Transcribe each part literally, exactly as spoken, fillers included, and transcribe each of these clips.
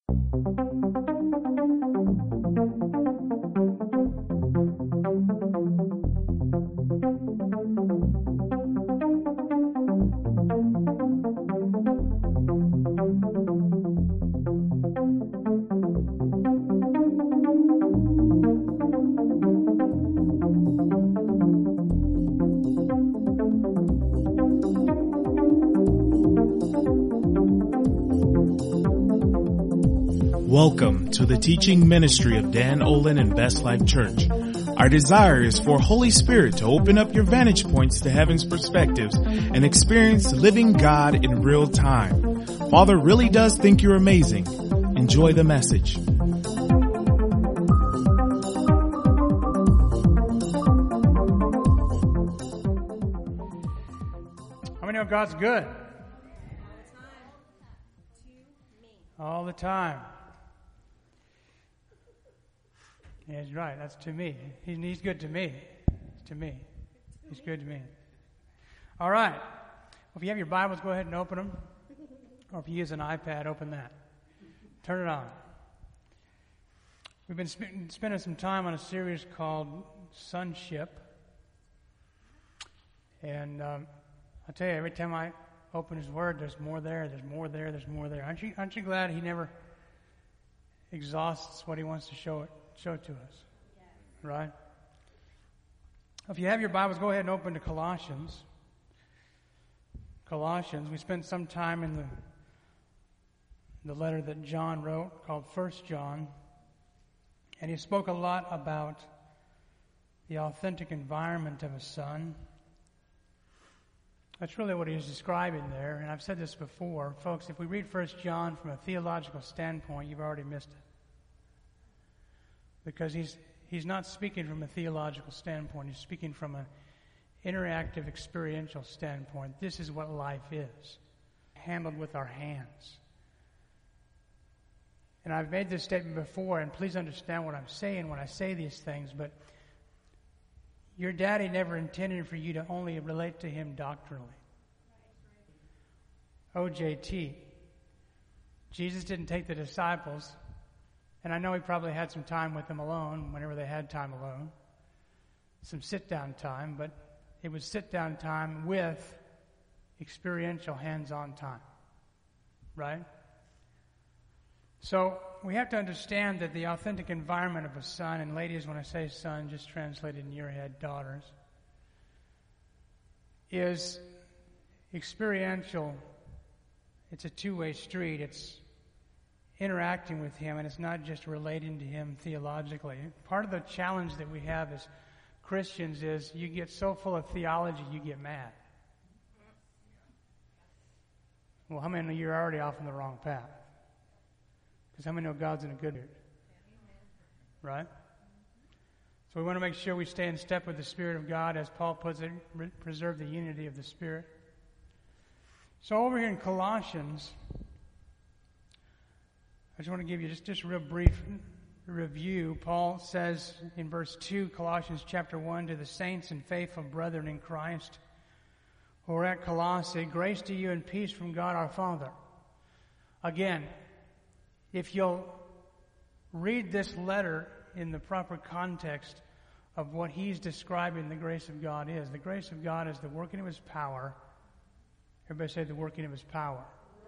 Welcome to the teaching ministry of Dan Olin and Best Life Church. Our desire is for Holy Spirit to open up your vantage points to heaven's perspectives and experience living God in real time. Father really does think you're amazing. Enjoy the message. How many know God's good? All the time. Yeah, he's right. That's to me. He's, he's good to me. It's to me. He's good to me. All right. Well, if you have your Bibles, go ahead and open them. Or if you use an iPad, open that. Turn it on. We've been sp- spending some time on a series called Sonship. And um, I'll tell you, every time I open His Word, there's more there, there's more there, there's more there. Aren't you, aren't you glad He never exhausts what He wants to show it? Show it to us, yes. Right? If you have your Bibles, go ahead and open to Colossians. Colossians. We spent some time in the the letter that John wrote called First John, and he spoke a lot about the authentic environment of a son. That's really what he was describing there, and I've said this before, folks. If we read First John from a theological standpoint, you've already missed it. Because he's he's not speaking from a theological standpoint. He's speaking from an interactive, experiential standpoint. This is what life is, handled with our hands. And I've made this statement before, and please understand what I'm saying when I say these things, but your daddy never intended for you to only relate to him doctrinally. O J T. Jesus didn't take the disciples. And I know he probably had some time with them alone, whenever they had time alone. Some sit-down time, but it was sit-down time with experiential, hands-on time. Right? So we have to understand that the authentic environment of a son, and ladies, when I say son, just translated in your head, daughters, is experiential. It's a two-way street. It's interacting with him, and it's not just relating to him theologically. Part of the challenge that we have as Christians is you get so full of theology, you get mad. Well, how many know you're already off on the wrong path? Because how many know God's in a good mood? Right? So we want to make sure we stay in step with the Spirit of God, as Paul puts it, preserve the unity of the Spirit. So over here in Colossians, I just want to give you just, just a real brief review. Paul says in verse two, Colossians chapter one, to the saints and faithful brethren in Christ who are at Colossae, grace to you and peace from God our Father. Again, if you'll read this letter in the proper context of what he's describing the grace of God is, the grace of God is the working of His power. Everybody say the working of His power.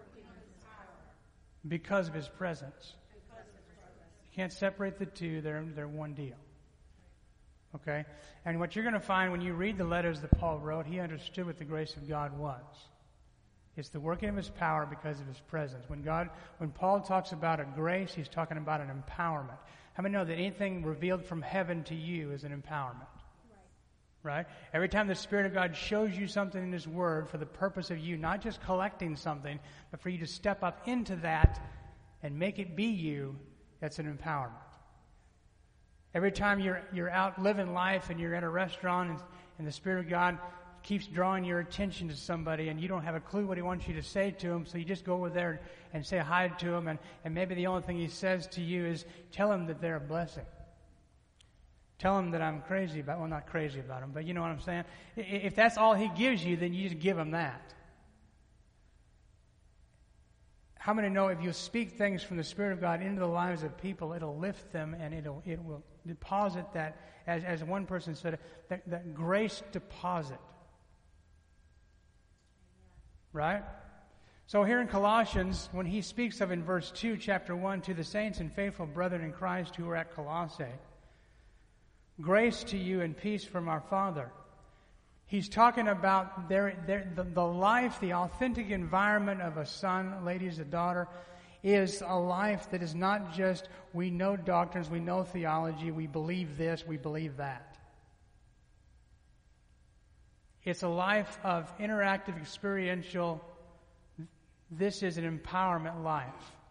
Because of His presence. You can't separate the two. They're, they're one deal. Okay? And what you're going to find when you read the letters that Paul wrote, he understood what the grace of God was. It's the working of His power because of His presence. When God, when Paul talks about a grace, he's talking about an empowerment. How many know that anything revealed from heaven to you is an empowerment? Right? Every time the Spirit of God shows you something in His Word for the purpose of you not just collecting something, but for you to step up into that and make it be you, that's an empowerment. Every time you're you're out living life and you're at a restaurant and, and the Spirit of God keeps drawing your attention to somebody and you don't have a clue what He wants you to say to them, so you just go over there and say hi to them, and, and maybe the only thing He says to you is tell them that they're a blessing. Tell them that I'm crazy about, well, not crazy about them, but you know what I'm saying? If that's all He gives you, then you just give Him that. how many know if you speak things from the Spirit of God into the lives of people, it'll lift them and it'll it will deposit that, as as one person said, that, that grace deposit. Right? So here in Colossians, when he speaks of in verse two, chapter one, to the saints and faithful brethren in Christ who are at Colossae, grace to you and peace from our Father. He's talking about their, their, the, the life, the authentic environment of a son, ladies, a daughter, is a life that is not just we know doctrines, we know theology, we believe this, we believe that. It's a life of interactive, experiential. This is an empowerment life.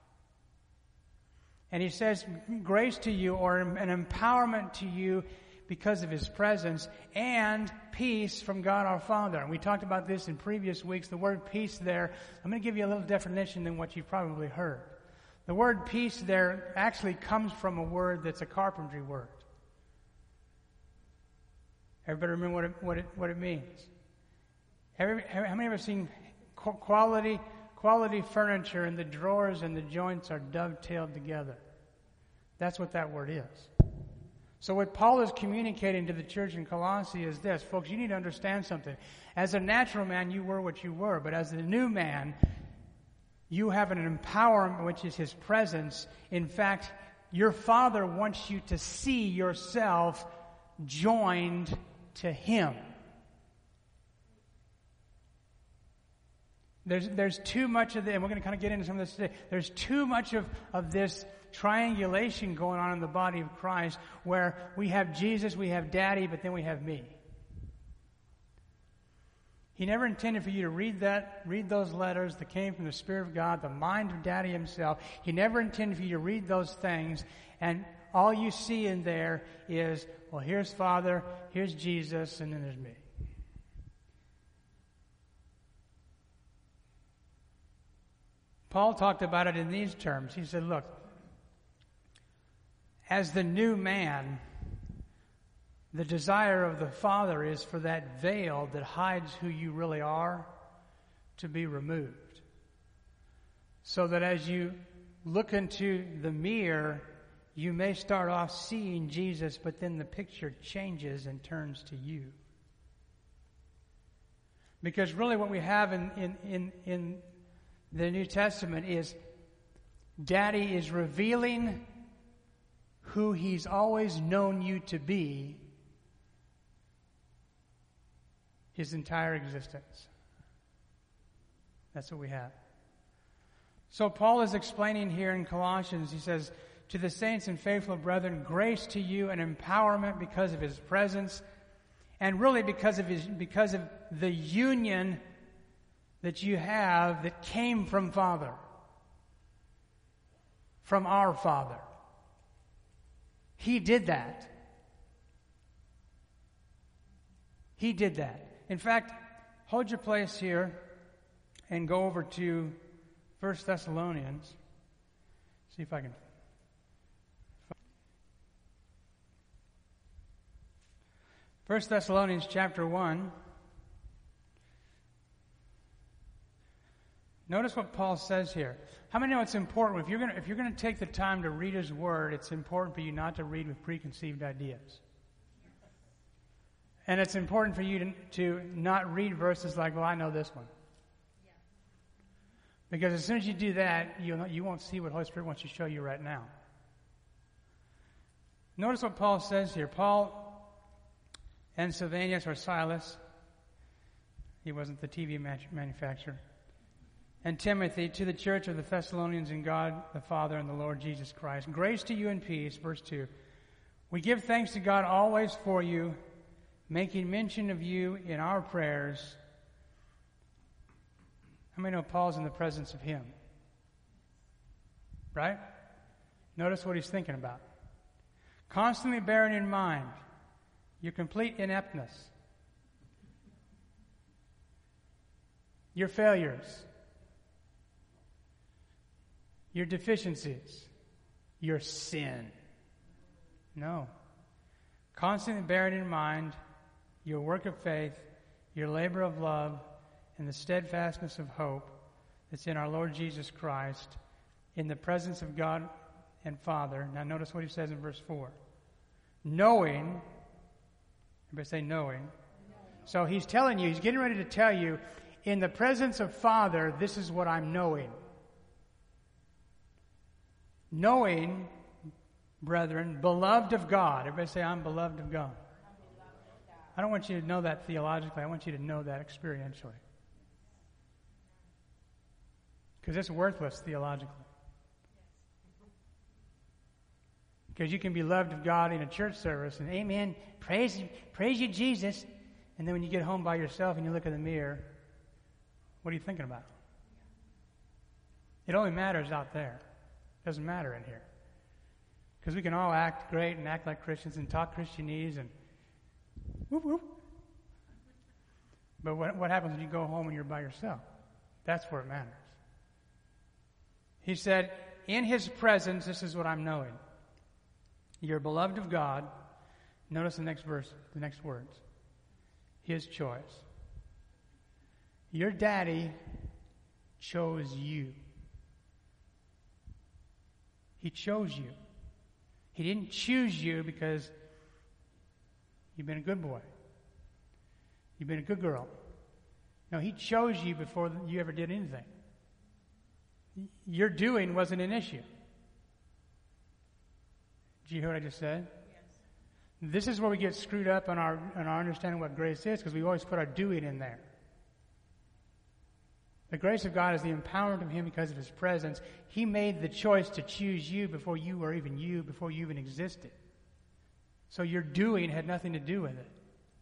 And he says, grace to you, or an empowerment to you because of his presence, and peace from God our Father. And we talked about this in previous weeks. The word peace there, I'm going to give you a little definition than what you've probably heard. The word peace there actually comes from a word that's a carpentry word. Everybody remember what it, what it, what it means? Every, how many have seen quality quality furniture and the drawers and the joints are dovetailed together? That's what that word is. So what Paul is communicating to the church in Colossae is this. Folks, you need to understand something. As a natural man, you were what you were. But as a new man, you have an empowerment, which is his presence. In fact, your Father wants you to see yourself joined to him. There's there's too much of this, and we're going to kind of get into some of this today. There's too much of, of this triangulation going on in the body of Christ, where we have Jesus, we have Daddy, but then we have me. He never intended for you to read that, read those letters that came from the Spirit of God, the mind of Daddy himself. He never intended for you to read those things, and all you see in there is, well, here's Father, here's Jesus, and then there's me. Paul talked about it in these terms. He said, look, as the new man, the desire of the Father is for that veil that hides who you really are to be removed. So that as you look into the mirror, you may start off seeing Jesus, but then the picture changes and turns to you. Because really what we have in, in, in, in the New Testament is Daddy is revealing who he's always known you to be his entire existence. That's what we have. So Paul is explaining here in Colossians, he says, to the saints and faithful brethren, grace to you and empowerment because of his presence, and really because of his because of the union that you have that came from Father, from our Father. He did that. He did that. In fact, hold your place here and go over to First Thessalonians. See if I can. First Thessalonians chapter one. Notice what Paul says here. How many know it's important? If you're going to, if you're going to take the time to read his word, it's important for you not to read with preconceived ideas. And it's important for you to, to not read verses like, well, I know this one. Because as soon as you do that, you you won't see what Holy Spirit wants to show you right now. Notice what Paul says here. Paul and Silvanus, or Silas, he wasn't the T V manufacturer, and Timothy, to the church of the Thessalonians in God the Father and the Lord Jesus Christ. Grace to you and peace. Verse two. We give thanks to God always for you, making mention of you in our prayers. How many know Paul's in the presence of him? Right? Notice what he's thinking about. Constantly bearing in mind your complete ineptness, your failures, your deficiencies, your sin. No. Constantly bearing in mind your work of faith, your labor of love, and the steadfastness of hope that's in our Lord Jesus Christ, in the presence of God and Father. Now notice what he says in verse four. Knowing, everybody say knowing. So he's telling you, he's getting ready to tell you, in the presence of Father, this is what I'm knowing. Knowing, brethren, beloved of God. Everybody say, I'm beloved of God. I don't want you to know that theologically. I want you to know that experientially. Because it's worthless theologically. Because you can be loved of God in a church service and amen, praise, praise you, Jesus. And then when you get home by yourself and you look in the mirror, what are you thinking about? It only matters out there. It doesn't matter in here. Because we can all act great and act like Christians and talk Christianese and whoop, whoop. But what, what happens when you go home and you're by yourself? That's where it matters. He said, in his presence, this is what I'm knowing. You're beloved of God. Notice the next verse, the next words. His choice. Your daddy chose you. He chose you. He didn't choose you because you've been a good boy. You've been a good girl. No, he chose you before you ever did anything. Your doing wasn't an issue. Did you hear what I just said? Yes. This is where we get screwed up on our on our understanding what grace is, because we always put our doing in there. The grace of God is the empowerment of him because of his presence. He made the choice to choose you before you were even you, before you even existed. So your doing had nothing to do with it.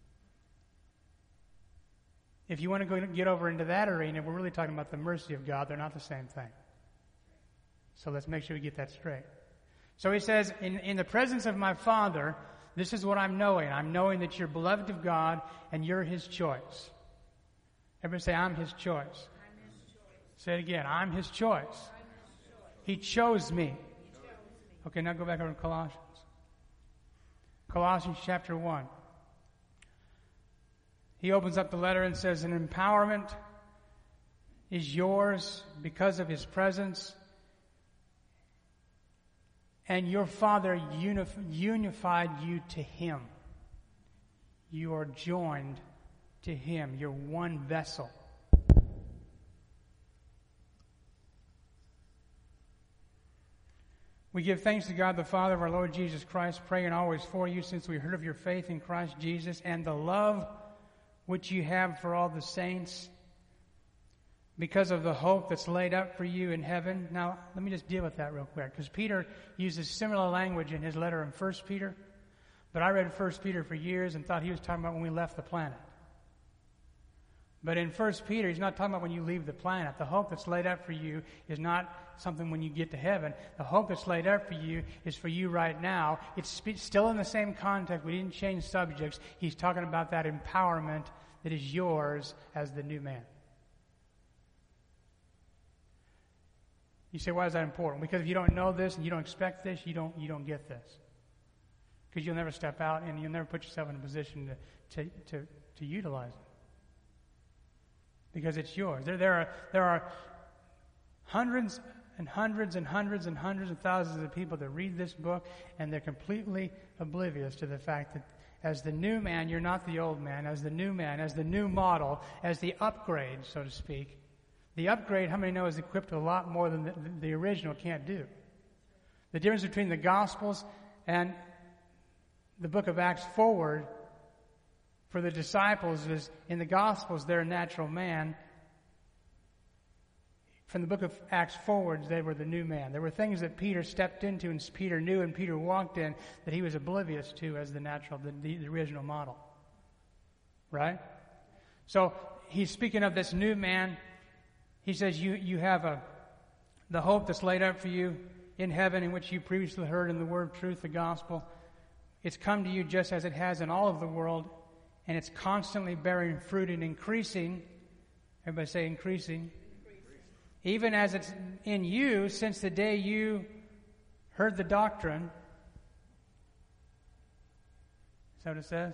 If you want to go get over into that arena, we're really talking about the mercy of God. They're not the same thing. So let's make sure we get that straight. So he says, in, in the presence of my Father, this is what I'm knowing. I'm knowing that you're beloved of God and you're his choice. Everybody say, I'm his choice. I'm his choice. Say it again. I'm his choice. I'm his choice. He chose me. He chose me. Okay, now go back over to Colossians. Colossians chapter one. He opens up the letter and says, an empowerment is yours because of his presence. And your Father unif- unified you to him. You are joined to him. You're one vessel. We give thanks to God the Father of our Lord Jesus Christ, praying always for you, since we heard of your faith in Christ Jesus and the love which you have for all the saints, because of the hope that's laid up for you in heaven. Now, let me just deal with that real quick, because Peter uses similar language in his letter in First Peter, but I read First Peter for years and thought he was talking about when we left the planet. But in First Peter, he's not talking about when you leave the planet. The hope that's laid up for you is not something when you get to heaven. The hope that's laid up for you is for you right now. It's still in the same context. We didn't change subjects. He's talking about that empowerment that is yours as the new man. You say, why is that important? Because if you don't know this and you don't expect this, you don't you don't get this. Because you'll never step out and you'll never put yourself in a position to to to, to utilize it. Because it's yours. There there are there are hundreds and hundreds and hundreds and hundreds of thousands of people that read this book and they're completely oblivious to the fact that as the new man, you're not the old man. As the new man, as the new model, as the upgrade, so to speak. The upgrade, how many know, is equipped with a lot more than the, the original can't do. The difference between the Gospels and the book of Acts forward for the disciples is in the Gospels, they're a natural man. From the book of Acts forwards, they were the new man. There were things that Peter stepped into and Peter knew and Peter walked in that he was oblivious to as the natural, the, the, the original model. Right? So he's speaking of this new man. He says you, you have a the hope that's laid up for you in heaven, in which you previously heard in the word truth, the gospel. It's come to you just as it has in all of the world, and it's constantly bearing fruit and increasing. Everybody say increasing. Even as it's in you since the day you heard the doctrine. Is that what it says?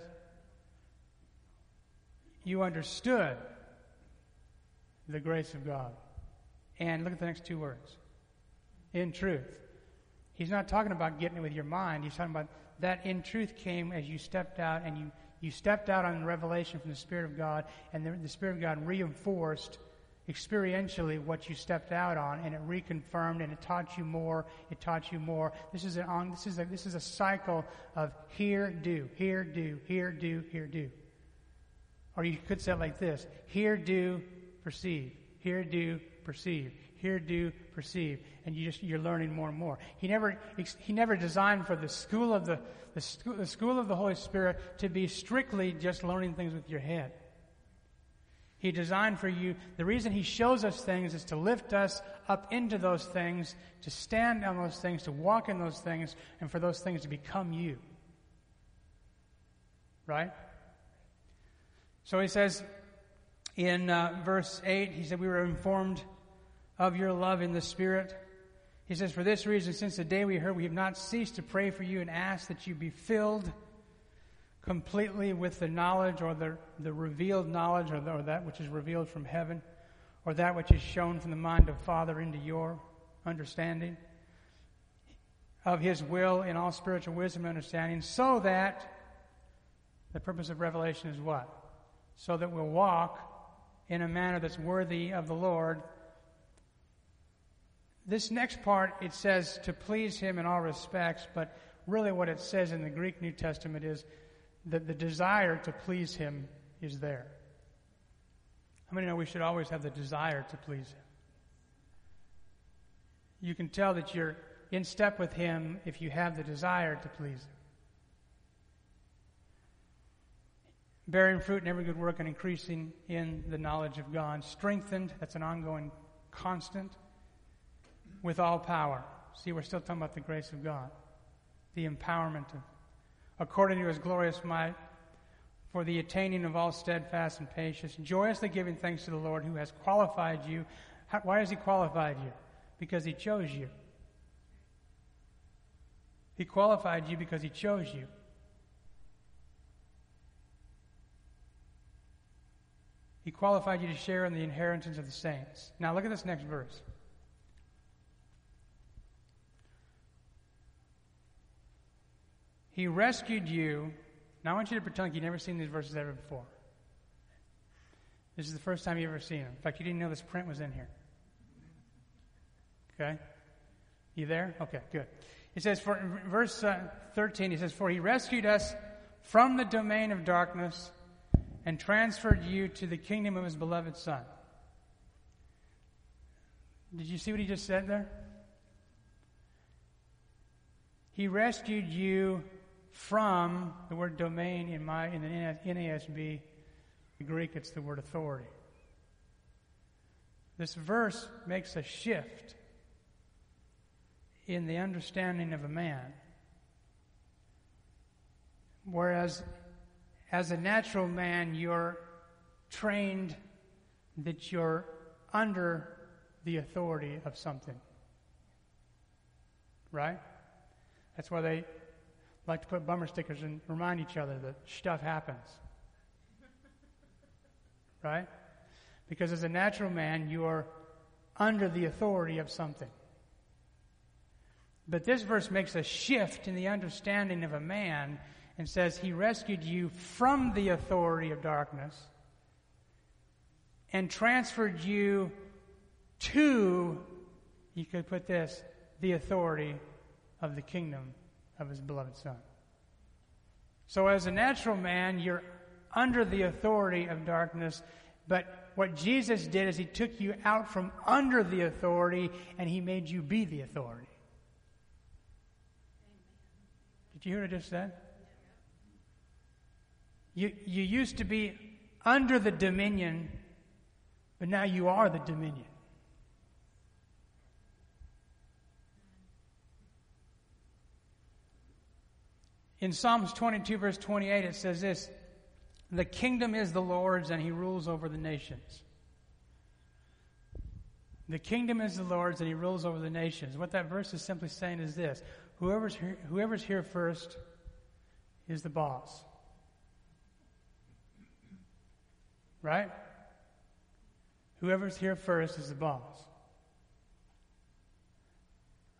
You understood the grace of God. And look at the next two words. In truth. He's not talking about getting it with your mind. He's talking about that in truth came as you stepped out, and you, you stepped out on revelation from the Spirit of God, and the, the Spirit of God reinforced experientially what you stepped out on, and it reconfirmed, and it taught you more. It taught you more. This is an on. This is a this is a cycle of hear, do, hear, do, hear, do, hear, do. Or you could say it like this: hear, do, perceive. Hear, do, perceive. Hear, do, perceive. And you just you're learning more and more. He never he never designed for the school of the the school, the school of the Holy Spirit to be strictly just learning things with your head. He designed for you, the reason he shows us things is to lift us up into those things, to stand on those things, to walk in those things, and for those things to become you. Right? So he says in uh, verse eight, he said, we were informed of your love in the Spirit. He says, for this reason, since the day we heard, we have not ceased to pray for you and ask that you be filled completely with the knowledge, or the, the revealed knowledge, or, the, or that which is revealed from heaven, or that which is shown from the mind of Father into your understanding, of his will in all spiritual wisdom and understanding, so that the purpose of revelation is what? So that we'll walk in a manner that's worthy of the Lord. This next part, it says to please him in all respects, but really what it says in the Greek New Testament is that the desire to please him is there. How many know we should always have the desire to please him? You can tell that you're in step with him if you have the desire to please him. Bearing fruit in every good work and increasing in the knowledge of God. Strengthened, that's an ongoing constant, with all power. See, we're still talking about the grace of God. The empowerment of, according to his glorious might, for the attaining of all steadfast and patience, joyously giving thanks to the Lord who has qualified you. How, why has he qualified you? Because he chose you. He qualified you because he chose you. He qualified you to share in the inheritance of the saints. Now look at this next verse. He rescued you. Now I want you to pretend like you've never seen these verses ever before. This is the first time you've ever seen them. In fact, you didn't know this print was in here. Okay? You there? Okay, good. It says, for verse uh, thirteen, he says, for he rescued us from the domain of darkness and transferred you to the kingdom of his beloved Son. Did you see what he just said there? He rescued you from, the word domain in my in the N A S B, in Greek it's the word authority. This verse makes a shift in the understanding of a man. Whereas as a natural man, you're trained that you're under the authority of something. Right? That's why they like to put bumper stickers and remind each other that stuff happens. Right? Because as a natural man, you are under the authority of something. But this verse makes a shift in the understanding of a man and says he rescued you from the authority of darkness and transferred you to, you could put this, the authority of the kingdom of his beloved Son. So as a natural man, you're under the authority of darkness, but what Jesus did is he took you out from under the authority and he made you be the authority. Did you hear what I just said? You, you used to be under the dominion, but now you are the dominion. In Psalms twenty-two, verse twenty-eight, it says this, the kingdom is the Lord's and he rules over the nations. The kingdom is the Lord's and he rules over the nations. What that verse is simply saying is this, whoever's here, whoever's here first is the boss. Right? Whoever's here first is the boss.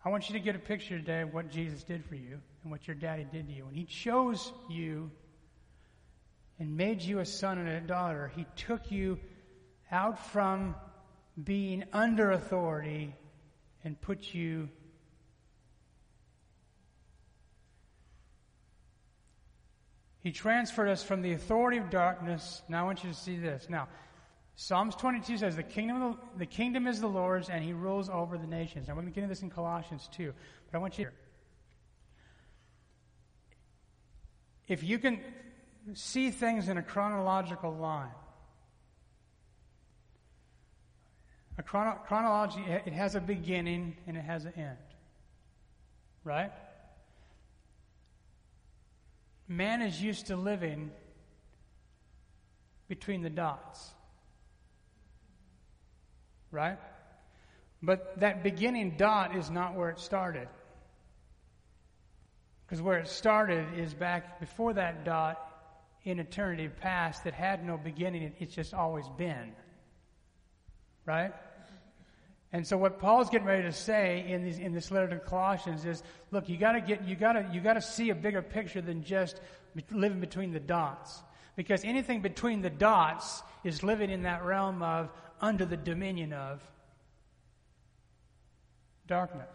I want you to get a picture today of what Jesus did for you and what your daddy did to you. When he chose you and made you a son and a daughter, he took you out from being under authority and put you He transferred us from the authority of darkness. Now I want you to see this. Now, Psalms twenty-two says, the kingdom, of the, the kingdom is the Lord's, and he rules over the nations. Now, we're going to get into this in Colossians too. But I want you to... If you can see things in a chronological line, a chrono, chronology, it has a beginning and it has an end. Right? Man is used to living between the dots. Right? But that beginning dot is not where it started. Because where it started is back before that dot in eternity past that had no beginning. It's just always been. Right? And so what Paul's getting ready to say in this, in this letter to Colossians is, look, you gotta get, you gotta, you gotta see a bigger picture than just living between the dots. Because anything between the dots is living in that realm of under the dominion of darkness.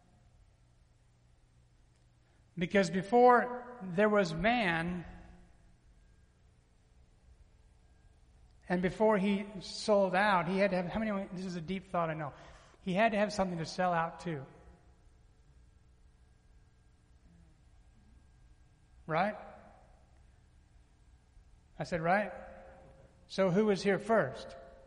Because before there was man, and before he sold out, he had to have, how many, this is a deep thought, I know. He had to have something to sell out to. Right? I said right? So who was here first?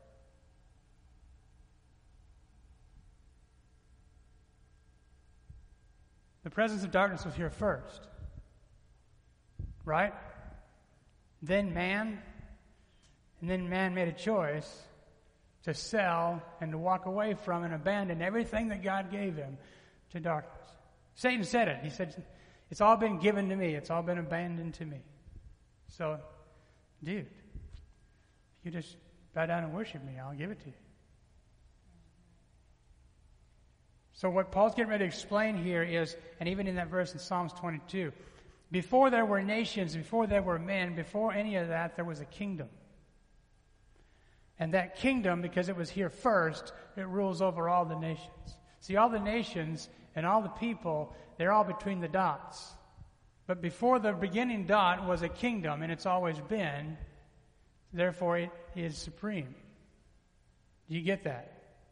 The presence of darkness was here first. Right? Then man, and then man made a choice to sell and to walk away from and abandon everything that God gave him to darkness. Satan said it. He said, it's all been given to me. It's all been abandoned to me. So, dude, if you just bow down and worship me, I'll give it to you. So what Paul's getting ready to explain here is, and even in that verse in Psalms twenty-two, before there were nations, before there were men, before any of that, there was a kingdom. And that kingdom, because it was here first, it rules over all the nations. See, all the nations and all the people, they're all between the dots. But before the beginning dot was a kingdom, and it's always been, therefore it is supreme. Do you get that?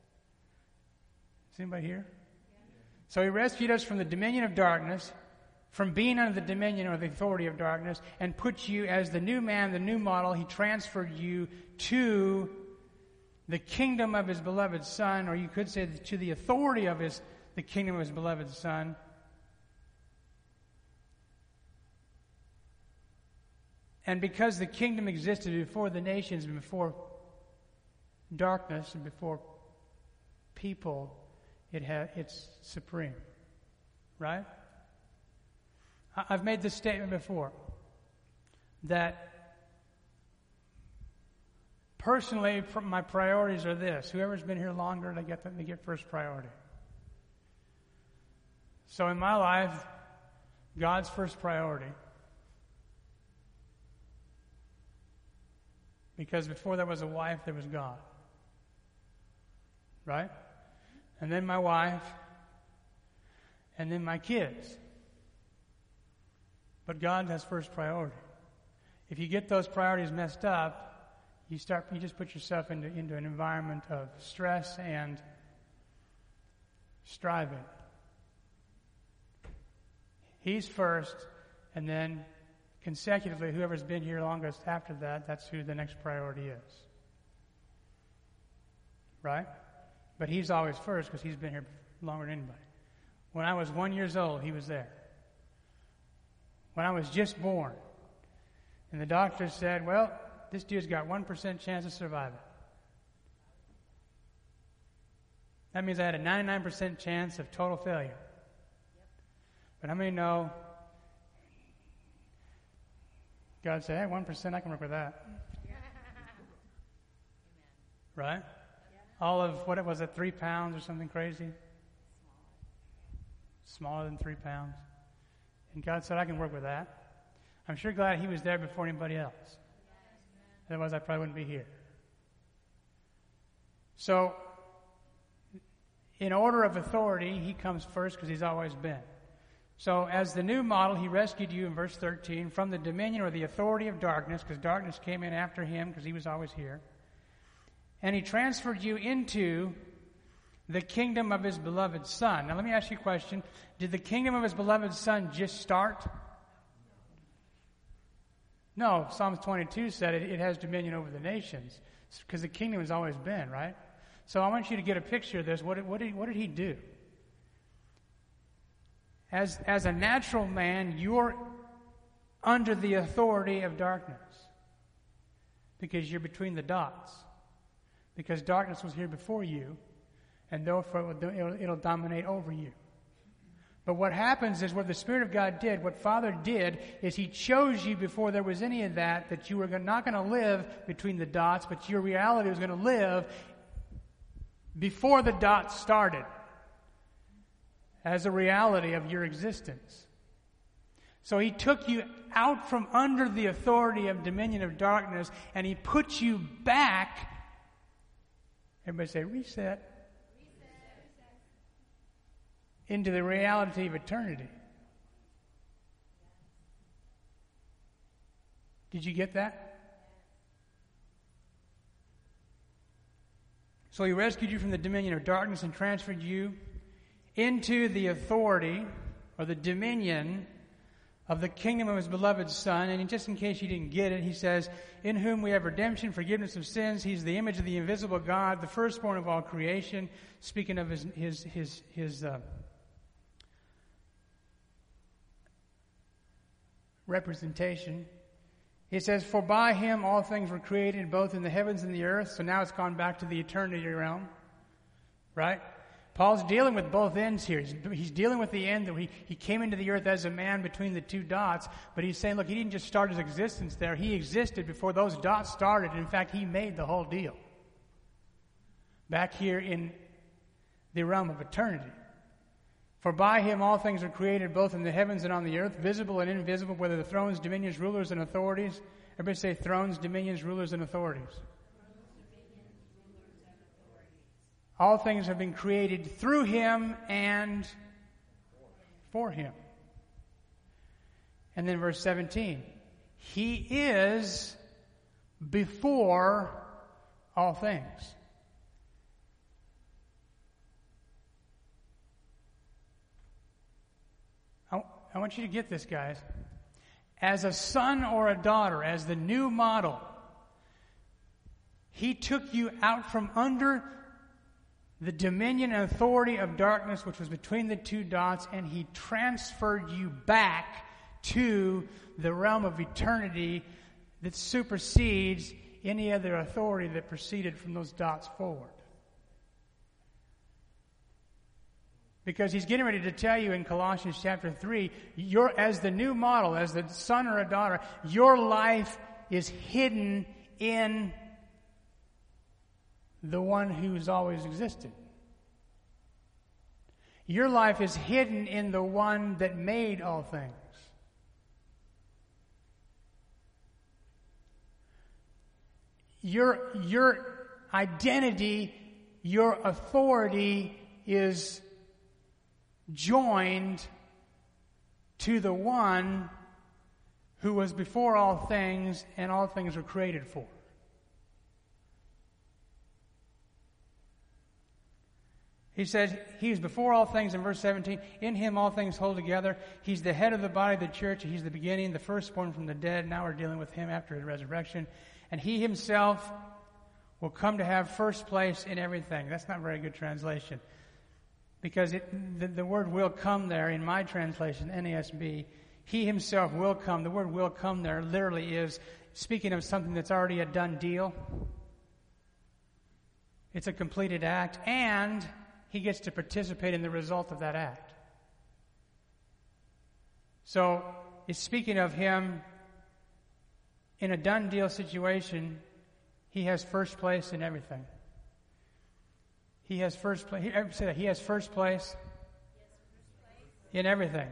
Is anybody here? So he rescued us from the dominion of darkness, from being under the dominion or the authority of darkness, and put you as the new man, the new model. He transferred you to the kingdom of his beloved Son, or you could say to the authority of his the kingdom of his beloved Son. And because the kingdom existed before the nations and before darkness and before people, it ha- it's supreme. Right? I've made this statement before, that personally my priorities are this. Whoever's been here longer, they get, they get first priority. So in my life, God's first priority. Because before there was a wife, there was God. Right? And then my wife, and then my kids. But God has first priority. If you get those priorities messed up, you start you just put yourself into, into an environment of stress and striving. He's first, and then consecutively, whoever's been here longest after that, that's who the next priority is. Right? But he's always first because he's been here longer than anybody. When I was one years old, he was there. When I was just born, and the doctor said, well, this dude's got one percent chance of surviving. That means I had a ninety-nine percent chance of total failure. But how many know God said, hey, one percent, I can work with that. Right? All of, what it was, it three pounds or something crazy? smaller than three pounds. And God said, I can work with that. I'm sure glad he was there before anybody else. Otherwise, I probably wouldn't be here. So, in order of authority, he comes first because he's always been. So, as the new model, he rescued you in verse thirteen from the dominion or the authority of darkness, because darkness came in after him because he was always here. And he transferred you into the kingdom of his beloved Son. Now, let me ask you a question. Did the kingdom of his beloved Son just start? No, Psalms twenty-two said it, it has dominion over the nations, because the kingdom has always been, right? So I want you to get a picture of this. What did, what did, what did he do? As, as a natural man, you're under the authority of darkness because you're between the dots. Because darkness was here before you, and therefore it will, it'll, it'll dominate over you. But what happens is what the Spirit of God did, what Father did, is he chose you before there was any of that, that you were not going to live between the dots, but your reality was going to live before the dots started as a reality of your existence. So he took you out from under the authority of dominion of darkness, and he put you back. Everybody say, reset. Into the reality of eternity. Did you get that? So he rescued you from the dominion of darkness and transferred you into the authority or the dominion of the kingdom of his beloved Son. And just in case you didn't get it, he says, in whom we have redemption, forgiveness of sins. He's the image of the invisible God, the firstborn of all creation. Speaking of his his his his uh, representation. He says, for by him all things were created, both in the heavens and the earth. So now it's gone back to the eternity realm. Right? Paul's dealing with both ends here. He's, he's dealing with the end that he, he came into the earth as a man between the two dots. But he's saying, look, he didn't just start his existence there. He existed before those dots started. In fact, he made the whole deal. Back here in the realm of eternity. For by him all things are created, both in the heavens and on the earth, visible and invisible, whether the thrones, dominions, rulers, and authorities. Everybody say thrones, dominions, rulers, and authorities. All things have been created through him and for him. And then verse seventeen. He is before all things. I want you to get this, guys. As a son or a daughter, as the new model, he took you out from under the dominion and authority of darkness, which was between the two dots, and he transferred you back to the realm of eternity that supersedes any other authority that proceeded from those dots forward. Because he's getting ready to tell you in Colossians chapter three, you're, as the new model, as the son or a daughter, your life is hidden in the one who's always existed. Your life is hidden in the one that made all things. Your, your identity, your authority is joined to the one who was before all things and all things were created for. He says, he's before all things in verse seventeen. In him all things hold together. He's the head of the body of the church. He's the beginning, the firstborn from the dead. Now we're dealing with him after his resurrection. And he himself will come to have first place in everything. That's not a very good translation. Because it, the, the word will come there in my translation, N A S B, he himself will come. The word will come there literally is speaking of something that's already a done deal. It's a completed act, and he gets to participate in the result of that act. So it's speaking of him in a done deal situation. He has first place in everything. He has first place. He has first place In everything.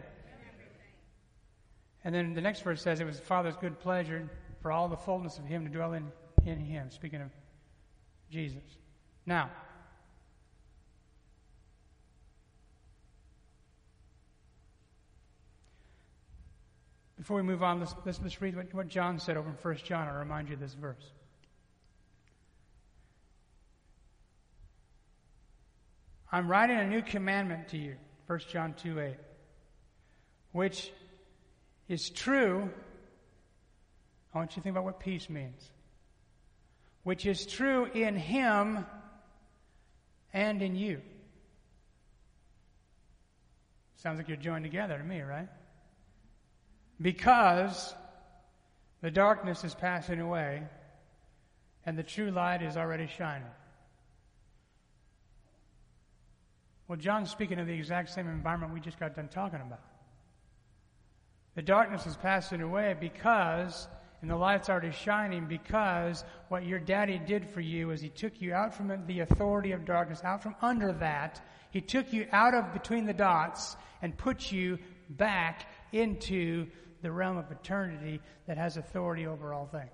And then the next verse says, it was the Father's good pleasure for all the fullness of him to dwell in, in him. Speaking of Jesus. Now, before we move on, let's, let's, let's read what, what John said over in First John. I'll remind you of this verse. I'm writing a new commandment to you, First John two eight, which is true. I want you to think about what peace means. Which is true in him and in you. Sounds like you're joined together to me, right? Because the darkness is passing away and the true light is already shining. Well, John's speaking of the exact same environment we just got done talking about. The darkness is passing away because, and the light's already shining because what your daddy did for you is he took you out from the authority of darkness, out from under that. He took you out of between the dots and put you back into the realm of eternity that has authority over all things.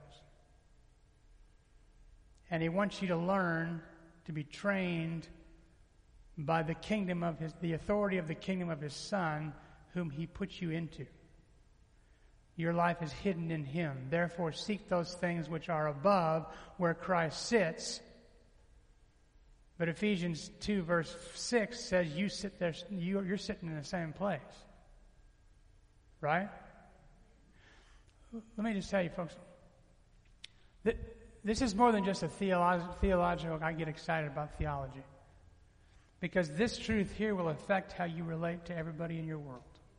And he wants you to learn to be trained by the kingdom of his, the authority of the kingdom of his Son, whom he puts you into. Your life is hidden in him. Therefore, seek those things which are above, where Christ sits. But Ephesians two verse six says you sit there, you, you're sitting in the same place. Right? Let me just tell you, folks, that this is more than just a theolog- theological, I get excited about theology. Because this truth here will affect how you relate to everybody in your world.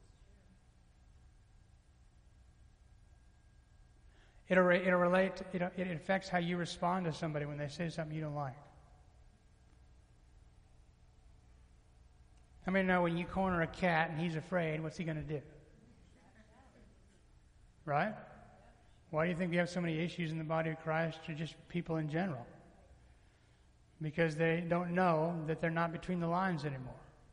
It'll, it'll relate, it'll, it affects how you respond to somebody when they say something you don't like. How many know when you corner a cat and he's afraid, what's he going to do? Right? Why do you think we have so many issues in the body of Christ, or just people in general? Because they don't know that they're not between the lines anymore.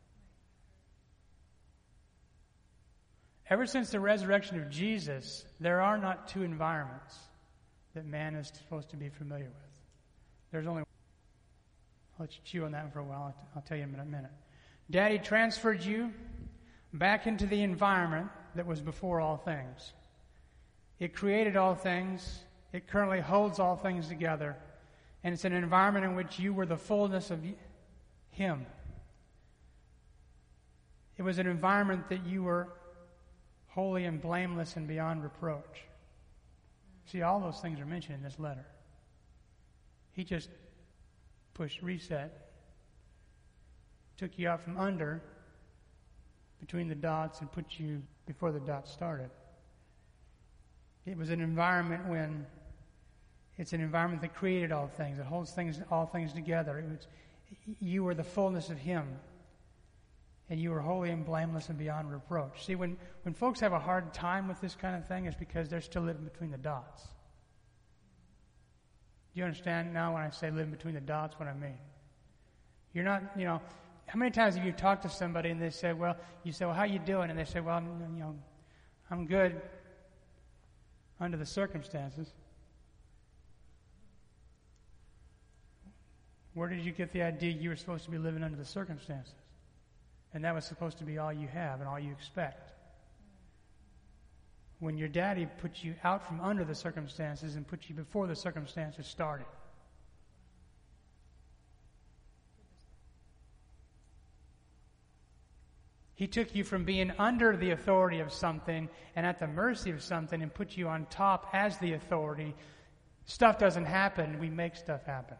Ever since the resurrection of Jesus, there are not two environments that man is supposed to be familiar with. There's only one. I'll let you chew on that for a while. I'll tell you in a minute. Daddy transferred you back into the environment that was before all things. It created all things. It currently holds all things together. And it's an environment in which you were the fullness of him. It was an environment that you were holy and blameless and beyond reproach. See, all those things are mentioned in this letter. He just pushed reset, took you out from under, between the dots, and put you before the dots started. It was an environment when it's an environment that created all things. It holds things, all things together. It was, you were the fullness of him. And you were holy and blameless and beyond reproach. See, when, when folks have a hard time with this kind of thing, it's because they're still living between the dots. Do you understand now when I say living between the dots what I mean? You're not, you know, how many times have you talked to somebody and they say, well, you say, well, how you doing? And they say, well, I'm, you know, I'm good under the circumstances. Where did you get the idea you were supposed to be living under the circumstances? And that was supposed to be all you have and all you expect. When your daddy put you out from under the circumstances and put you before the circumstances started. He took you from being under the authority of something and at the mercy of something and put you on top as the authority. Stuff doesn't happen. We make stuff happen.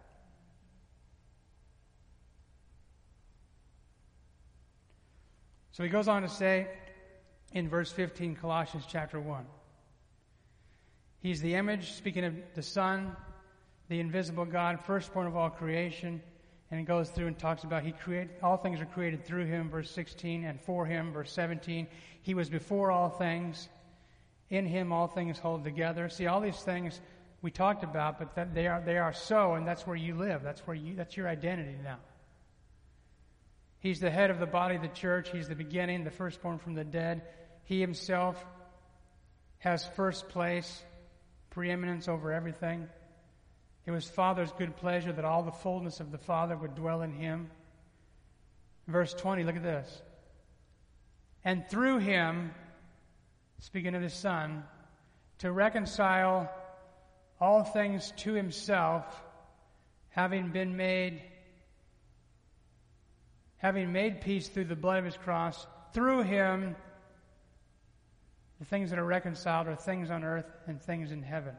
So he goes on to say in verse fifteen, Colossians chapter one. He's the image, speaking of the Son, the invisible God, firstborn of all creation. And he goes through and talks about he created, all things are created through him, verse sixteen, and for him, verse seventeen. He was before all things. In him all things hold together. See, all these things we talked about, but that they are they are so, and that's where you live. That's where you that's your identity now. He's the head of the body of the church. He's the beginning, the firstborn from the dead. He himself has first place, preeminence over everything. It was Father's good pleasure that all the fullness of the Father would dwell in him. Verse twenty, look at this. And through him, speaking of his Son, to reconcile all things to himself, having been made, having made peace through the blood of his cross, through him, the things that are reconciled are things on earth and things in heaven.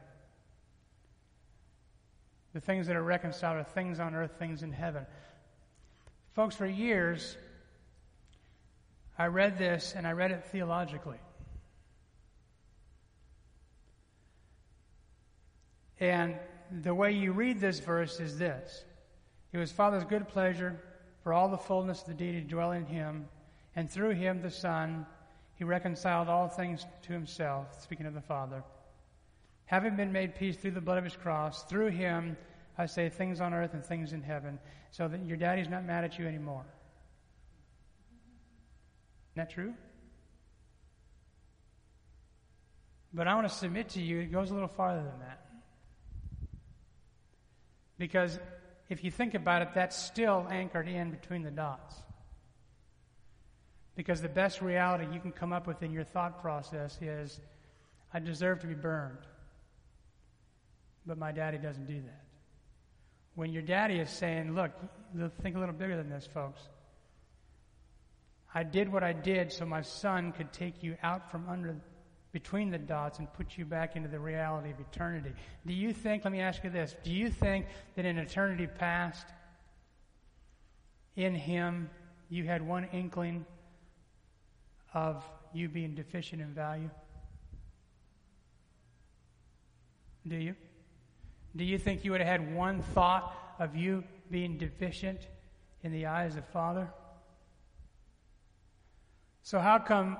The things that are reconciled are things on earth, things in heaven. Folks, for years, I read this, and I read it theologically. And the way you read this verse is this. It was Father's good pleasure for all the fullness of the deity to dwell in him, and through him, the Son, he reconciled all things to himself, speaking of the Father. Having been made peace through the blood of his cross, through him, I say things on earth and things in heaven, so that your daddy's not mad at you anymore. Isn't that true? But I want to submit to you, it goes a little farther than that. Because if you think about it, that's still anchored in between the dots. Because the best reality you can come up with in your thought process is, I deserve to be burned. But my daddy doesn't do that. When your daddy is saying, look, think a little bigger than this, folks. I did what I did so my Son could take you out from under, between the dots and put you back into the reality of eternity. Do you think, let me ask you this, do you think that in eternity past, in him, you had one inkling of you being deficient in value? Do you? Do you think you would have had one thought of you being deficient in the eyes of Father? So how come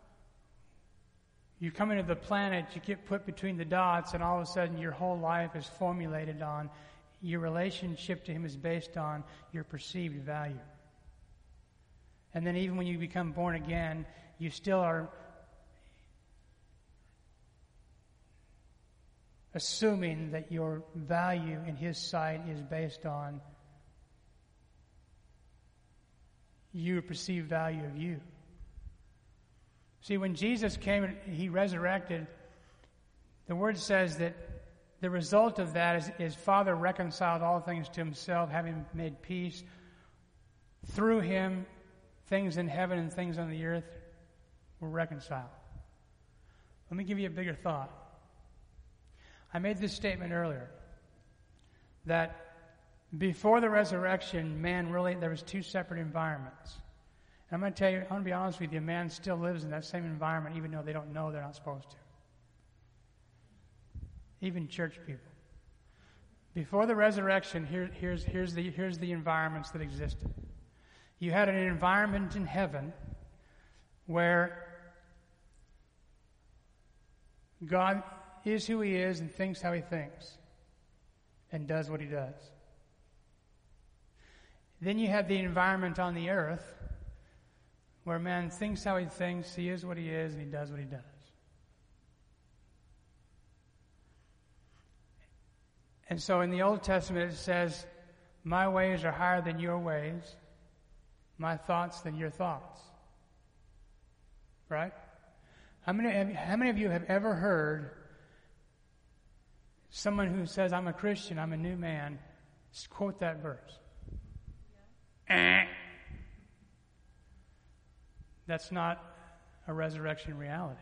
you come into the planet, you get put between the dots, and all of a sudden your whole life is formulated on, your relationship to him is based on your perceived value? And then even when you become born again, you still are assuming that your value in his sight is based on your perceived value of you. See, when Jesus came and he resurrected, the word says that the result of that is, is Father reconciled all things to himself, having made peace. Through him, things in heaven and things on the earth were reconciled. Let me give you a bigger thought. I made this statement earlier, that before the resurrection, man really, there was two separate environments. And I'm going to tell you, I'm going to be honest with you, man still lives in that same environment even though they don't know they're not supposed to. Even church people. Before the resurrection, here, here's, here's, the, here's the environments that existed. You had an environment in heaven where God is who he is and thinks how he thinks and does what he does. Then you have the environment on the earth where man thinks how he thinks, he is what he is, and he does what he does. And so in the Old Testament it says, my ways are higher than your ways, my thoughts than your thoughts. Right? How many, how many of you have ever heard someone who says, I'm a Christian, I'm a new man, quote that verse? Yeah. Eh. That's not a resurrection reality.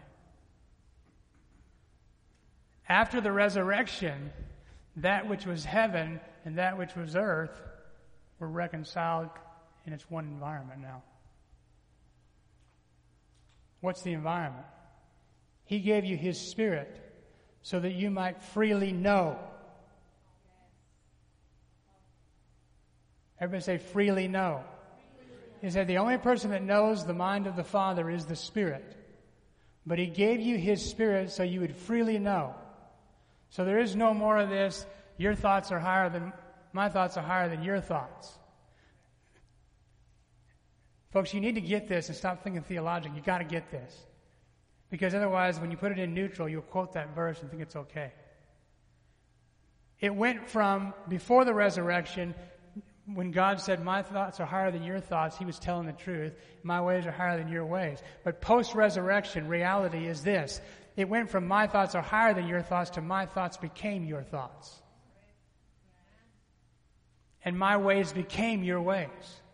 After the resurrection, that which was heaven and that which was earth were reconciled in its one environment now. What's the environment? He gave you his Spirit so that you might freely know. Everybody say, freely know. He said the only person that knows the mind of the Father is the Spirit. But he gave you his Spirit so you would freely know. So there is no more of this, your thoughts are higher than, my thoughts are higher than your thoughts. Folks, you need to get this and stop thinking theological. You got to get this. Because otherwise, when you put it in neutral, you'll quote that verse and think it's okay. It went from before the resurrection, when God said, my thoughts are higher than your thoughts, he was telling the truth. My ways are higher than your ways. But post-resurrection, reality is this. It went from my thoughts are higher than your thoughts to my thoughts became your thoughts. And my ways became your ways.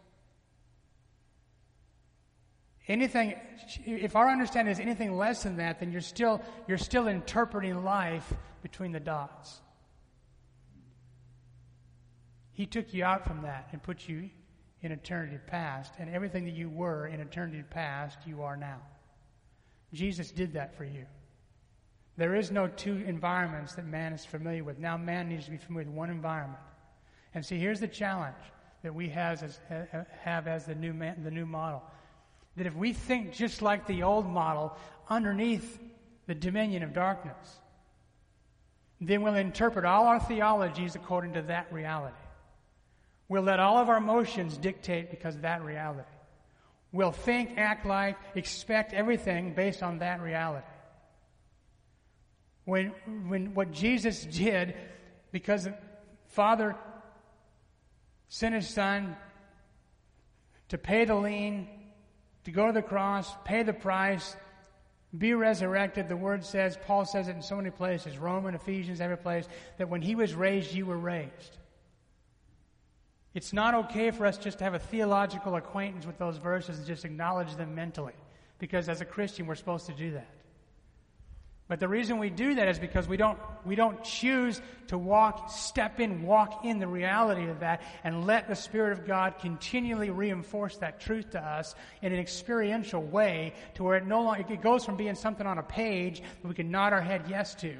Anything, if our understanding is anything less than that, then you're still, you're still interpreting life between the dots. He took you out from that and put you in eternity past, and everything that you were in eternity past, you are now. Jesus did that for you. There is no two environments that man is familiar with. Now man needs to be familiar with one environment. And see, here's the challenge that we has as, have as the new man, the new model. That if we think just like the old model underneath the dominion of darkness, then we'll interpret all our theologies according to that reality. We'll let all of our emotions dictate because of that reality. We'll think, act like, expect everything based on that reality. When, when what Jesus did, because the Father sent His Son to pay the lien, to go to the cross, pay the price, be resurrected, the Word says, Paul says it in so many places, Romans, Ephesians, every place, that when He was raised, you were raised. It's not okay for us just to have a theological acquaintance with those verses and just acknowledge them mentally, because as a Christian, we're supposed to do that. But the reason we do that is because we don't we don't choose to walk, step in, walk in the reality of that, and let the Spirit of God continually reinforce that truth to us in an experiential way, to where it no longer it goes from being something on a page that we can nod our head yes to,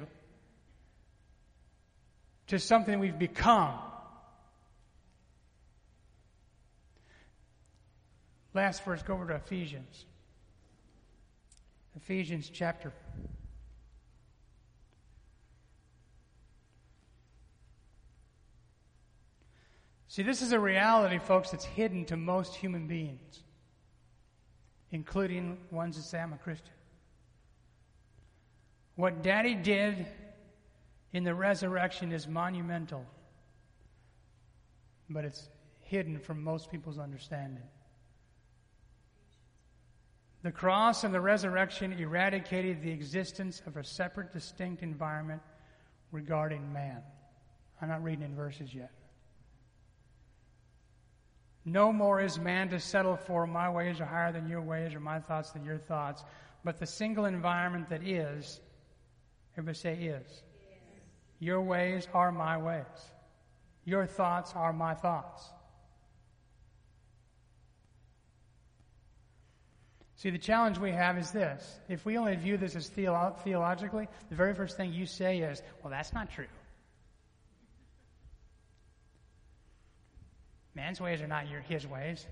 to something we've become. Last verse, go over to Ephesians. Ephesians chapter. See, this is a reality, folks, that's hidden to most human beings, including ones that say, I'm a Christian. What Daddy did in the resurrection is monumental, but it's hidden from most people's understanding. The cross and the resurrection eradicated the existence of a separate, distinct environment regarding man. I'm not reading in verses yet. No more is man to settle for my ways are higher than your ways or my thoughts than your thoughts, but the single environment that is, everybody say is. Yes. Your ways are my ways. Your thoughts are my thoughts. See, the challenge we have is this. If we only view this as theolo- theologically, the very first thing you say is, well, that's not true. Man's ways are not your, his ways.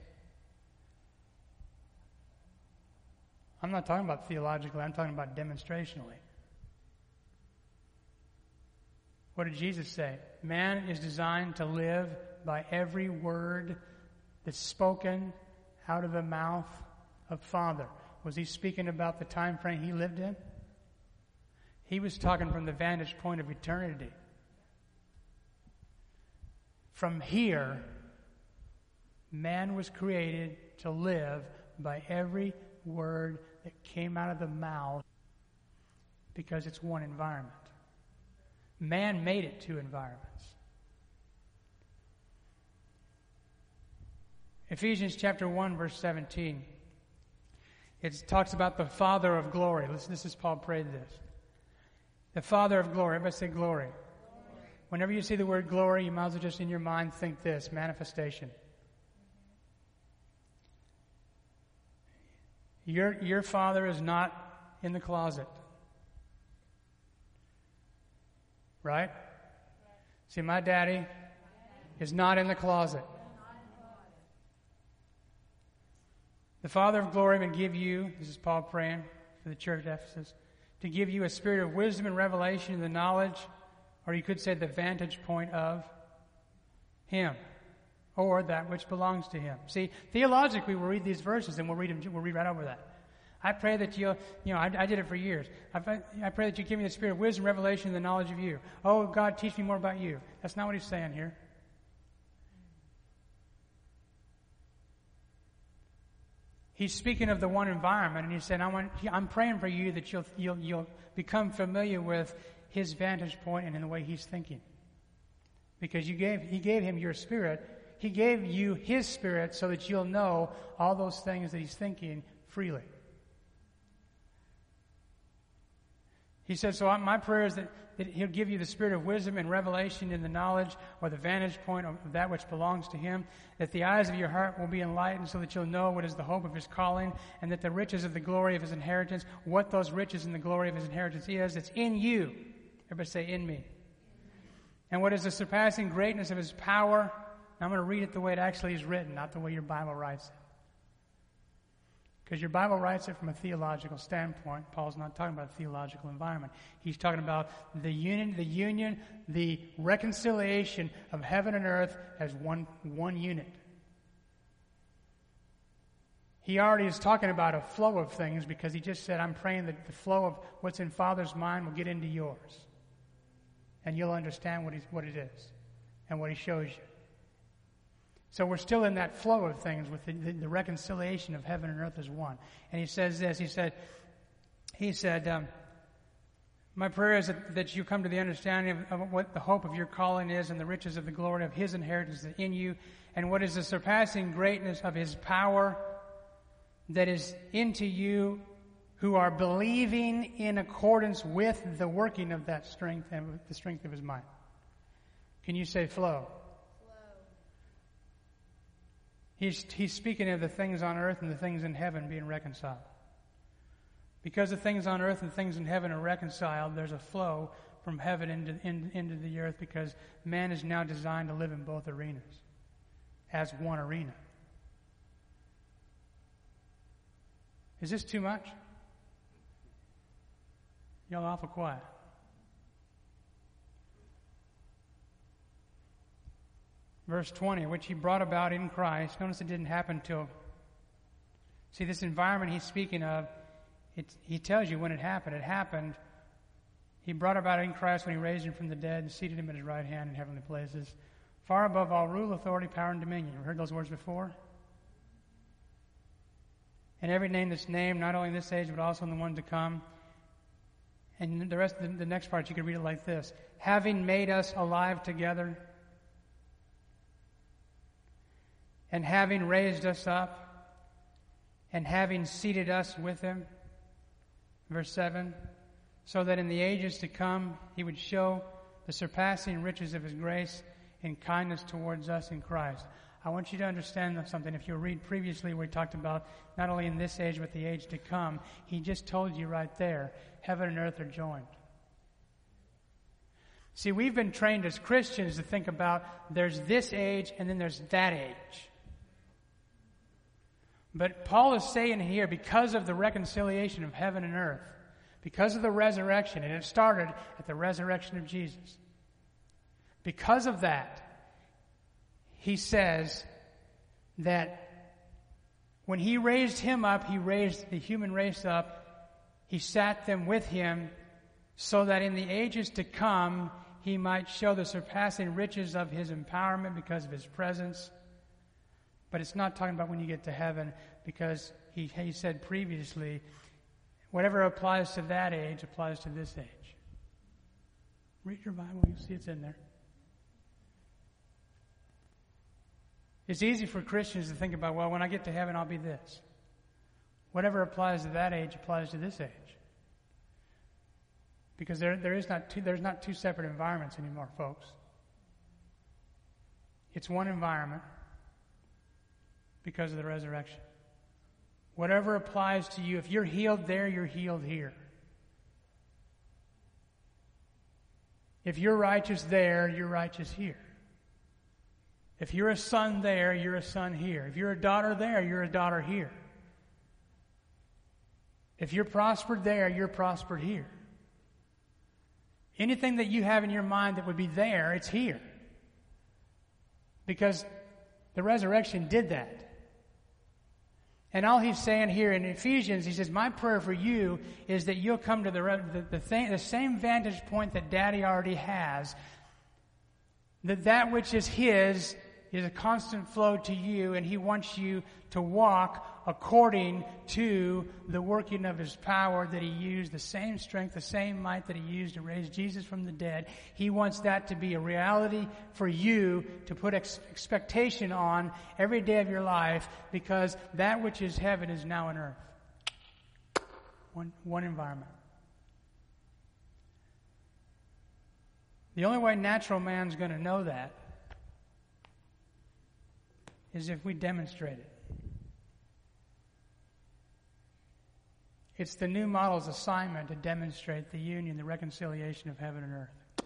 I'm not talking about theologically, I'm talking about demonstrationally. What did Jesus say? Man is designed to live by every word that's spoken out of the mouth of Father. Was he speaking about the time frame he lived in? He was talking from the vantage point of eternity. From here, man was created to live by every word that came out of the mouth, because it's one environment. Man made it two environments. Ephesians chapter one, verse seventeen. It talks about the Father of glory. Listen, this is Paul prayed this. The Father of glory. Everybody say glory. Glory. Whenever you see the word glory, you might as well just in your mind think this, manifestation. Your, your Father is not in the closet. Right? See, my daddy is not in the closet. The Father of glory will give you, this is Paul praying for the church at Ephesus, to give you a spirit of wisdom and revelation in the knowledge, or you could say the vantage point of Him. or that which belongs to him. See, theologically, we'll read these verses and we'll read them, we'll read right over that. I pray that you'll, you know, I, I did it for years. I, I pray that you give me the spirit of wisdom, revelation, and the knowledge of you. Oh, God, teach me more about you. That's not what he's saying here. He's speaking of the one environment, and he said, I want, I'm praying for you that you'll, you'll, you'll become familiar with his vantage point and in the way he's thinking. Because you gave, he gave him your spirit. He gave you his spirit so that you'll know all those things that he's thinking freely. He said, so my prayer is that, that he'll give you the spirit of wisdom and revelation in the knowledge or the vantage point of that which belongs to him, that the eyes of your heart will be enlightened so that you'll know what is the hope of his calling, and that the riches of the glory of his inheritance, what those riches and the glory of his inheritance is, it's in you. Everybody say, in me. And what is the surpassing greatness of his power? Now I'm going to read it the way it actually is written, not the way your Bible writes it. Because your Bible writes it from a theological standpoint. Paul's not talking about a theological environment. He's talking about the union, the union, the reconciliation of heaven and earth as one, one unit. He already is talking about a flow of things because he just said, I'm praying that the flow of what's in Father's mind will get into yours. And you'll understand what, he's, what it is and what he shows you. So we're still in that flow of things with the, the, the reconciliation of heaven and earth as one. And he says this, he said, he said, um, my prayer is that, that you come to the understanding of, of what the hope of your calling is and the riches of the glory of his inheritance in you, and what is the surpassing greatness of his power that is into you who are believing in accordance with the working of that strength and the strength of his might. Can you say flow? He's, he's speaking of the things on earth and the things in heaven being reconciled. Because the things on earth and things in heaven are reconciled, there's a flow from heaven into, in, into the earth because man is now designed to live in both arenas as one arena. Is this too much? Y'all are awful quiet. Verse twenty, which he brought about in Christ. Notice it didn't happen till... See, this environment he's speaking of, it, he tells you when it happened. It happened. He brought about in Christ when he raised him from the dead and seated him at his right hand in heavenly places, far above all rule, authority, power, and dominion. You've heard those words before? And every name that's named, not only in this age, but also in the one to come. And the rest of the, the next part, you can read it like this. Having made us alive together, and having raised us up, and having seated us with him, verse seven, so that in the ages to come he would show the surpassing riches of his grace and kindness towards us in Christ. I want you to understand something. If you read previously where he talked about not only in this age but the age to come, he just told you right there, heaven and earth are joined. See, we've been trained as Christians to think about there's this age and then there's that age. But Paul is saying here, because of the reconciliation of heaven and earth, because of the resurrection, and it started at the resurrection of Jesus, because of that, he says that when he raised him up, he raised the human race up, he sat them with him so that in the ages to come, he might show the surpassing riches of his empowerment because of his presence. But it's not talking about when you get to heaven, because he, he said previously, whatever applies to that age applies to this age. Read your Bible, you'll see it's in there. It's easy for Christians to think about, well, when I get to heaven, I'll be this. Whatever applies to that age applies to this age. Because there, there is not two, there's not two separate environments anymore, folks. It's one environment because of the resurrection. Whatever applies to you, if you're healed there, you're healed here. If you're righteous there, you're righteous here. If you're a son there, you're a son here. If you're a daughter there, you're a daughter here. If you're prospered there, you're prospered here. Anything that you have in your mind that would be there, it's here. Because The resurrection did that. And all he's saying here in Ephesians, he says, my prayer for you is that you'll come to the, the, the, thing, the same vantage point that Daddy already has, that that which is his is a constant flow to you, and he wants you to walk according to the working of his power that he used, the same strength, the same might that he used to raise Jesus from the dead. He wants that to be a reality for you to put ex- expectation on every day of your life, because that which is heaven is now on earth. One, one environment. The only way natural man's going to know that is if we demonstrate it. It's the new model's assignment to demonstrate the union, the reconciliation of heaven and earth.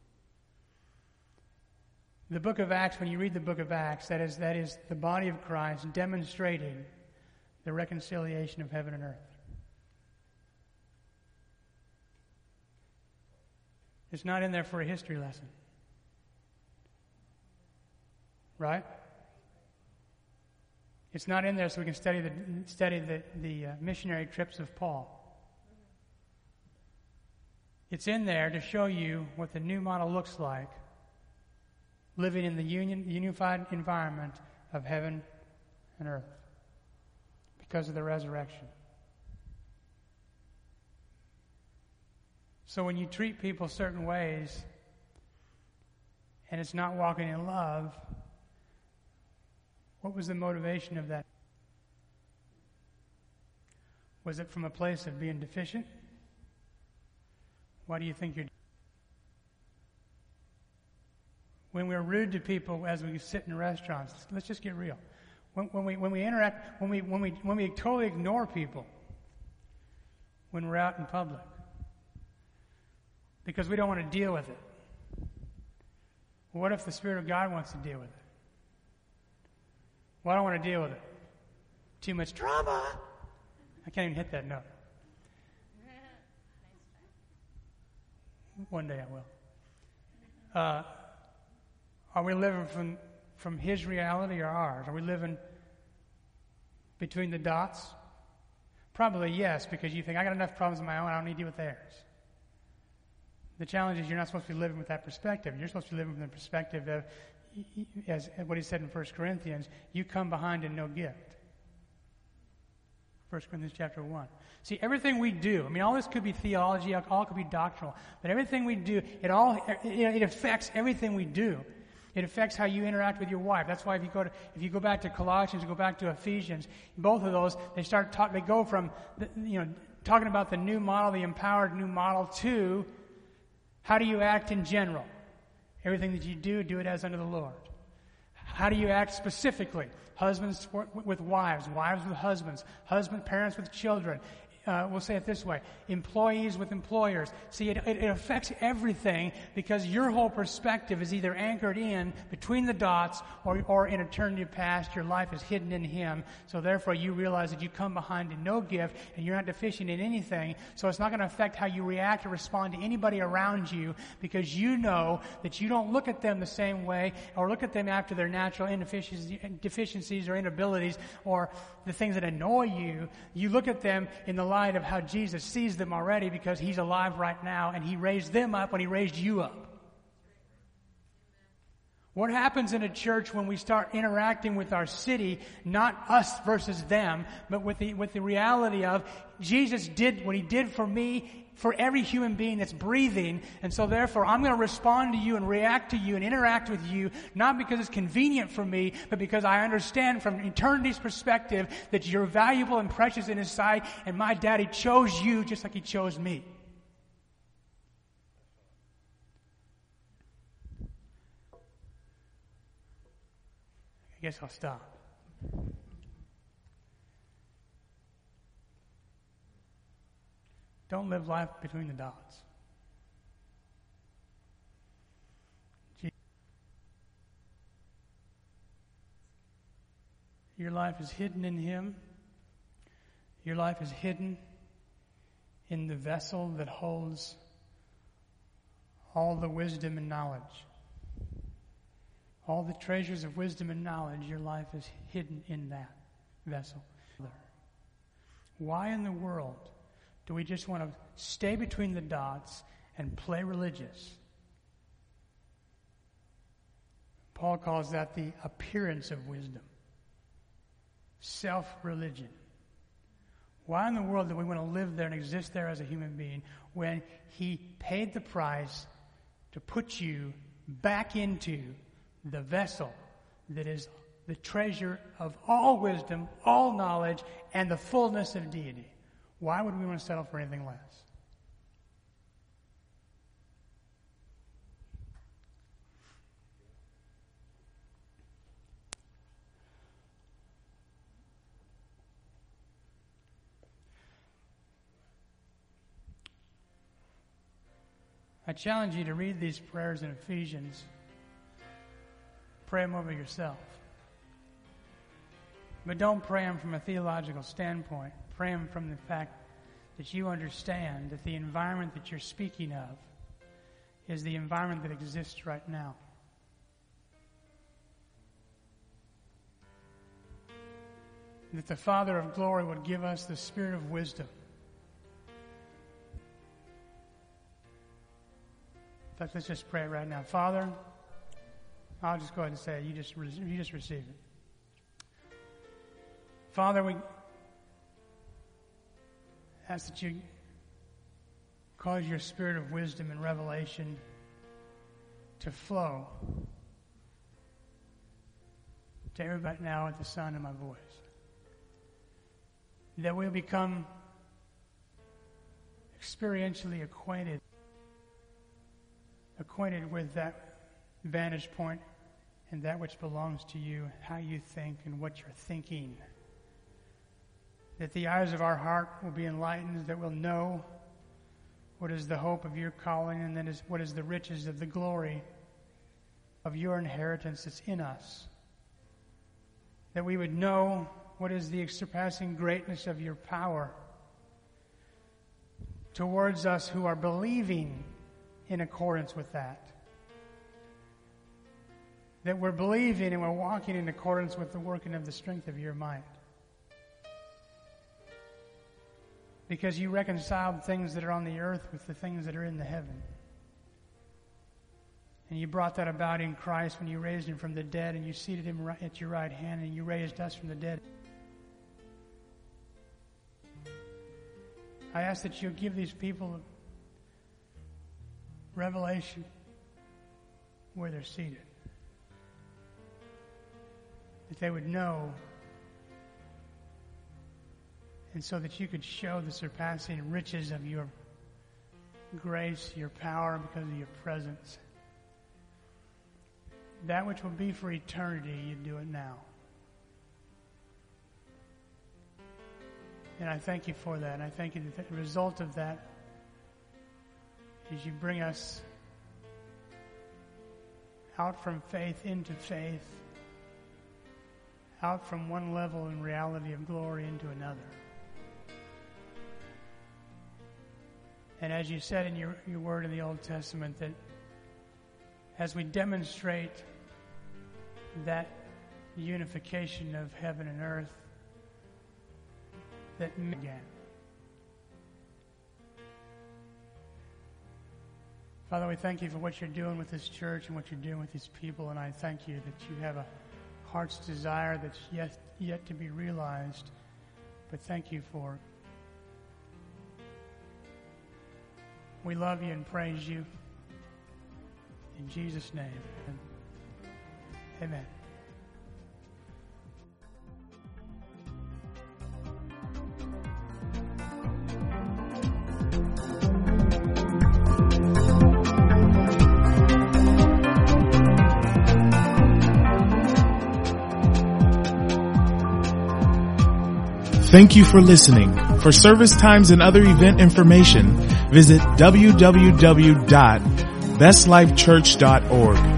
The book of Acts, when you read the book of Acts, that is, that is the body of Christ demonstrating the reconciliation of heaven and earth. It's not in there for a history lesson. Right? It's not in there so we can study the study the, the uh, missionary trips of Paul. It's in there to show you what the new model looks like, living in the union, unified environment of heaven and earth because of the resurrection. So when you treat people certain ways and it's not walking in love, what was the motivation of that? Was it from a place of being deficient? Why do you think you're... When we're rude to people as we sit in restaurants, let's just get real. When, when we when we interact, when we when we when we totally ignore people when we're out in public because we don't want to deal with it. Well, what if the Spirit of God wants to deal with it? Well, I don't want to deal with it. Too much drama. I can't even hit that note. One day I will. Uh, are we living from, from his reality or ours? Are we living between the dots? Probably yes, because you think, I got enough problems of my own, I don't need to deal with theirs. The challenge is you're not supposed to be living with that perspective. You're supposed to be living from the perspective of, as what he said in First Corinthians, you come behind in no gift. First Corinthians chapter one. See, everything we do, I mean, all this could be theology, all could be doctrinal, but everything we do, it all, it affects everything we do. It affects how you interact with your wife. That's why if you go to, if you go back to Colossians, go back to Ephesians, both of those, they start talk, they go from, the, you know, talking about the new model, the empowered new model, to how do you act in general? Everything that you do, do it as unto the Lord. How do you act specifically? Husbands with wives, wives with husbands, husband, parents with children. Uh, we'll say it this way, employees with employers. See, it, it, it affects everything because your whole perspective is either anchored in between the dots or, or in eternity past. Your life is hidden in Him. So therefore you realize that you come behind in no gift and you're not deficient in anything. So it's not going to affect how you react or respond to anybody around you because you know that you don't look at them the same way or look at them after their natural deficiencies or inabilities or the things that annoy you. You look at them in the light of how Jesus sees them already because He's alive right now and He raised them up when He raised you up. What happens in a church when we start interacting with our city, not us versus them, but with the, with the reality of Jesus did what He did for me, for every human being that's breathing, and so therefore I'm going to respond to you and react to you and interact with you, not because it's convenient for me, but because I understand from eternity's perspective that you're valuable and precious in His sight, and my daddy chose you just like He chose me. I guess I'll stop. Don't live life between the dots. Your life is hidden in Him. Your life is hidden in the vessel that holds all the wisdom and knowledge. All the treasures of wisdom and knowledge, your life is hidden in that vessel. Why in the world do we just want to stay between the dots and play religious? Paul calls that the appearance of wisdom. Self-religion. Why in the world do we want to live there and exist there as a human being when he paid the price to put you back into the vessel that is the treasure of all wisdom, all knowledge, and the fullness of deity? Why would we want to settle for anything less? I challenge you to read these prayers in Ephesians. Pray them over yourself. But don't pray them from a theological standpoint. Pray them from the fact that you understand that the environment that you're speaking of is the environment that exists right now. That the Father of glory would give us the spirit of wisdom. In fact, let's just pray it right now. Father, I'll just go ahead and say it. You just, you just receive it. Father, we ask that you cause your spirit of wisdom and revelation to flow to everybody now at the sound of my voice. That we'll become experientially acquainted acquainted with that vantage point and that which belongs to you, how you think and what you're thinking. That the eyes of our heart will be enlightened, that we'll know what is the hope of your calling, and then is what is the riches of the glory of your inheritance that's in us. That we would know what is the surpassing greatness of your power towards us who are believing in accordance with that. That we're believing and we're walking in accordance with the working of the strength of your might. Because you reconciled things that are on the earth with the things that are in the heaven. And you brought that about in Christ when you raised him from the dead and you seated him right at your right hand and you raised us from the dead. I ask that you give these people revelation where they're seated. That they would know, and so that you could show the surpassing riches of your grace, your power, because of your presence. That which will be for eternity, you do it now. And I thank you for that. And I thank you that the result of that is you bring us out from faith into faith, out from one level in reality of glory into another. And as you said in your, your word in the Old Testament, that as we demonstrate that unification of heaven and earth, that again. Father, we thank you for what you're doing with this church and what you're doing with these people, and I thank you that you have a heart's desire that's yet, yet to be realized. But thank you for it. We love you and praise you. In Jesus' name, amen. Thank you for listening. For service times and other event information, visit w w w dot best life church dot org.